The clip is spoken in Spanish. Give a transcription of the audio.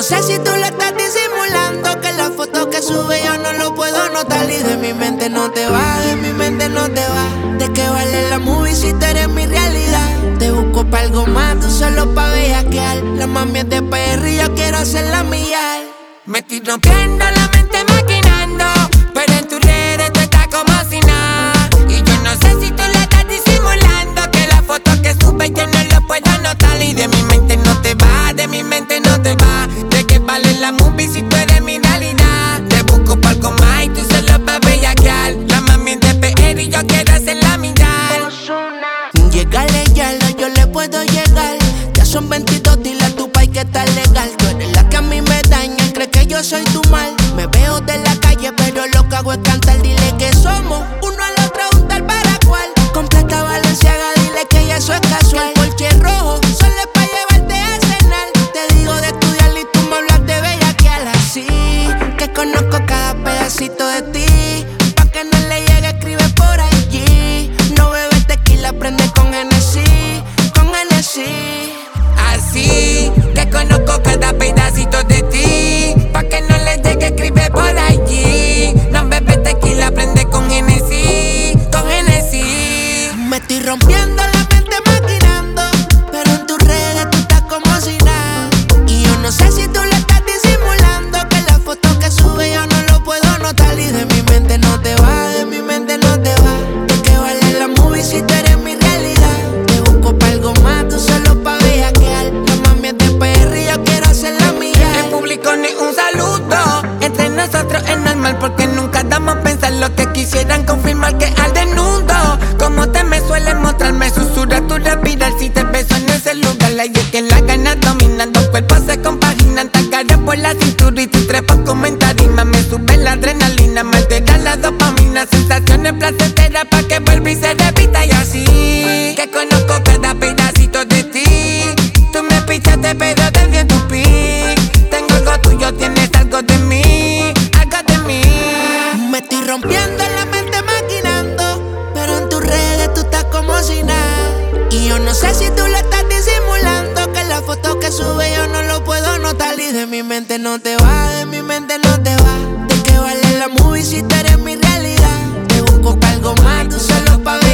sé si tú lo estás disimulando, que la foto que sube yo no lo puedo notar. Y de mi mente no te va, de mi mente no te va. ¿De qué vale la movie si tú eres mi realidad? Te busco pa' algo más, tú solo pa' bellaquear. La mami es de PR y yo quiero hacerla mía. Me estoy rompiendo la mente maquinando, pero en tus redes tú estás como si nada. Y yo no sé si tú lo estás disimulando, que la foto que sube yo no lo puedo notar. Y de mi mente no te va, de mi mente no te va. ¿De qué vale la movie si tú eres mi realidad? Te busco pa' algo más y tú solo pa' bellaquear. La mami es de PR y yo quiero hacerla mía. Llegale ya, yo le puedo llegar. Ya son 22, dile a tu pai que está legal. Tú eres la que a mí me daña, cree que yo soy tu mal. Me veo de la calle, pero lo que hago es cantar. Dile que somos uno al otro, un tal para cual. Completa Valenciaga, dile que ya eso es casual. El porche rojo, solo es pa' llevarte a cenar. Te digo de estudiar y tú me hablas de bellaquear. Así que conozco cada pedacito de ti. Pa' que no le llegue, escribe por allí. No bebe tequila, prende con Hennessy, con Hennessy. Así que conozco cada pedacito de ti. Pa' que no le llegue, escribe por allí. No bebe tequila, prende con Hennessy, con Hennessy. Me estoy rompiendo la mente maquinando, pero en tus redes tú estás como si nada. Y yo no sé si tú lo estás disimulando, que la foto que sube yo no lo puedo notar. Y de mi mente no te va, de mi mente no te va. ¿De qué vale la movie si tú eres mi realidad? Te busco pa' algo más, tú solo pa' bellaquear. La mami es de PR y yo quiero hacerla mía. En público ni un saludo, entre nosotros es normal porque nunca damos a pensar lo que quisieran confirmar que al desnudo. Como te me suelen mostrar, me susurra tu respirar si te beso en ese lugar. La idea es que las ganas dominan, dos cuerpos se compaginan. Te agarras por la cintura y tú trepas como en tarima. Me sube la adrenalina, me altera la dopamina. Sensaciones placenteras pa' que vuelva y se repita. Y así que conozco cada pedacito de ti. Tú me pichaste pero desde tu pic. Tengo algo tuyo, tienes algo de mí, algo de mí. Me estoy rompiendo la mente maquinando, pero en tus redes tú estás como si nada. Y yo no sé si tú lo estás disimulando, que la foto que sube yo no lo puedo notar. Y de mi mente no te va, de mi mente no te va. ¿De qué vale la movie si tú eres mi realidad? Te busco pa' algo más, tú solo pa' ver.